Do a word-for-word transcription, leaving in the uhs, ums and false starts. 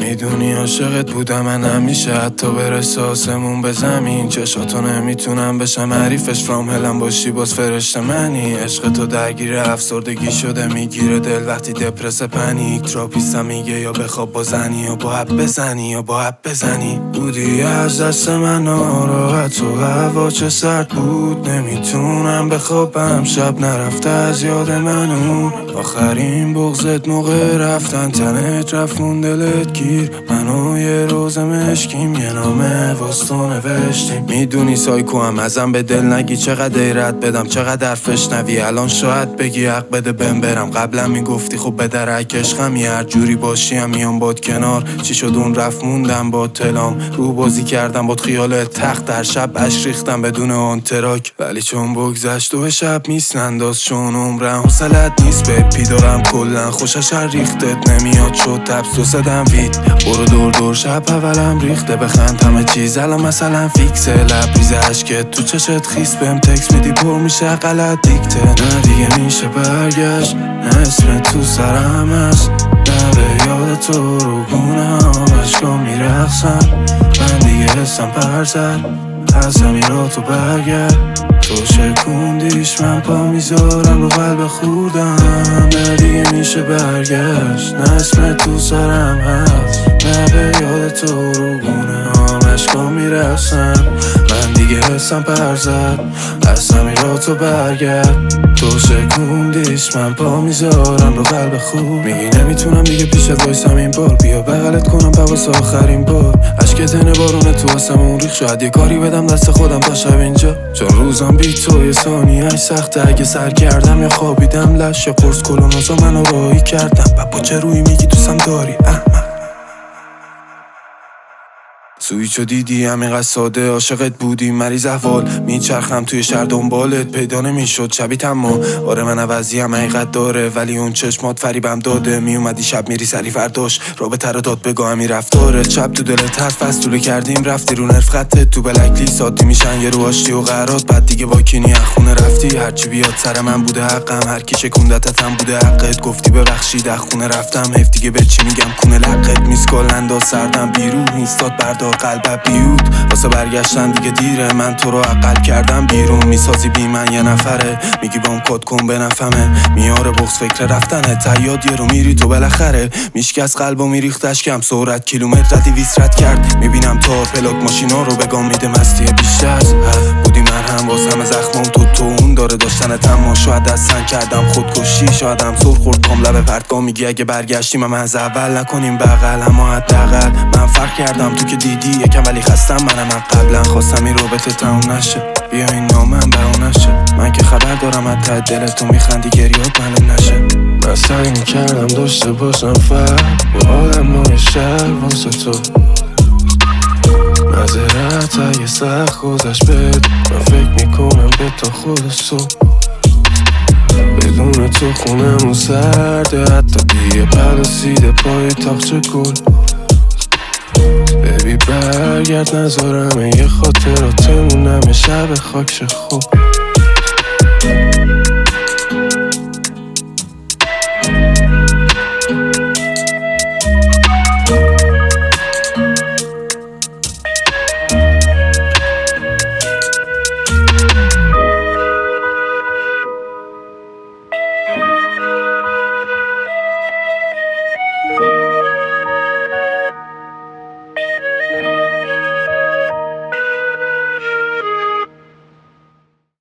میدونی عاشقت بودم من همیشه، حتی برسه آسمون به زمین. چشاتو نمیتونم بشم حریفش، فرام هلم باشی باز فرشته منی. عشق تو درگیر افسردگی شده، میگیره دل وقتی دپرس پنیک. تراپیستم میگه یا بخواب با زنی یا با حب بزنی یا با حب بزنی. بودی از دست من ناراحت و هوا چه سرد بود، نمیتونم بخوابم شب نرفته از یاد منون. آخرین بغضت موقع رفتن تنت رفت مون دلت گیر. منو یه روز مشکیم یه نامه واسطو نوشتیم. میدونی سایکو هم ازم به دل نگی، چقدر ایرت بدم چقدر حرفش نوی. الان شاید بگی حق بده بهم برم، قبلا میگفتی خب به درک عشقم یه هر جوری باشی هم میام باد کنار. چی شد اون رفت موندم با تلام، رو بازی کردم باد خیال تخت. در شب اش ریختم بدون آن تراک، ولی چون بگذشت و شب میسننداز چون عمرم حوصلت نیست. به پی دارم کلن خوشش هر ریختت نمیاد شد تبس و صدم وید. برو دور دور شب اولم ریخته بخند همه چیز الان مثلا فیکسه. لبریز عشقت تو چشت خیس بهم تکس میدی پر میشه غلط دیکته. نه دیگه میشه برگشت، نه اسم تو سرم هست، نه به یاد تو رو گونه ها عشقا میرخصن. من دیگه حسم پرزد از همین را تو برگرد. تو شکوندیش من پا میذارم رو قلب خوردم. نه دیگه میشه برگشت، نه اسم تو سرم هست، نه به یاد تو رو گونه ها عشقا میرخصن. من دیگه حسم پرزد از همین را تو برگرد. تو شکوندیش من پا میذارم رو قلب خوب. میگی نمیتونم دیگه پیشت وایسم این بار، بیا بغلت کنم پواس آخرین بار. عشق تنه بارونه تو آسمون ریخ، شاید یه کاری بدم دست خودم تا شب اینجا. چون روزم بی تو یه ثانیه‌اش سخته، اگه سر کردم یا خوابیدم لش قرص کلونازا منو راهی کردم. با چه روی میگی دوستم داری احمق؟ سویچو دیدی همینقدر ساده عاشقت بودی مریض احوال. میچرخم توی شهر دنبالت پیدا نمیشد شبیت، اما آره من عوضی هم حقیقت داره. ولی اون چشمات فریبم داده، میومدی شب میری سری فرداش رابطه رو داد بگاه همی رفتاره. شب تو دلت حرف فستوله کردیم رفتی رو نرف خطت تو بلکلی سادی میشن یه رو آشتی و قرارات. بعد دیگه با کینی از خونه رفتی، هرچی بیاد سر من بوده حقم، هر کی شکوندتت هم بوده حقت. گفتی ببخشید از خونه رفتم حیف دیگه به چی میگم کونه لقت. میسکال انداز سردم بیرون اینستاد بردار قلبم بیود. واسه برگشتن دیگه دیره، من تو رو عقل کردم بیرون. میسازی بی من یه نفره، میگی بام کد کن بنفهمه. میاره بغض فکر رفتنه، تیاد یه رو میری تو بالاخره. میشکست قلبو میریختش کم سرعت کیلومتر ردی ویسرت کرد. میبینم تا پلاک ماشینا رو بگام میده مستی بیشتر از بودی مرهم باز همه زخمام تو تو اون داره داشتن تما. شاید دستن کردم خودکشی، شاید هم سر خورد کام لب پرتگاه. میگی اگه برگشتیم هم از اول نکنیم بغل، اما حداقل من فرق کردم تو که دیدی یکم ولی خستم. منم از قبلا خواستم این رابطه تموم نشه، بیا این نامم برام نشه. من که خبر دارم از ته دلت تو میخندی گریات معلوم نشه. من سعی میکردم داشته باشم فرق با آدمای شهر واسه تو. معذرت اگه سخت گذشت بهت، من فکر میکنم به تا خود صبح. بدون تو خونمون سرده، حتی دیگه پرسیده پای تاقچه گل. ببی برگرد نذارم یه خاطراتمونم شب خاکش خوب.